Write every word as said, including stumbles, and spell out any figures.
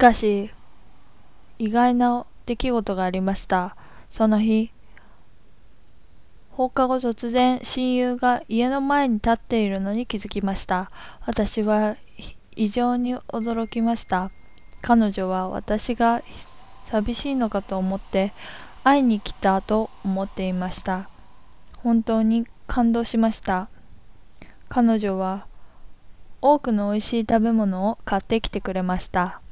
かし、意外な出来事がありました。その日、放課後突然親友が家の前に立っているのに気づきました。私は異常に驚きました。彼女は私が寂しいのかと思って会いに来たと思っていました。本当に感動しました。彼女は多くの美味しい食べ物を買ってきてくれました。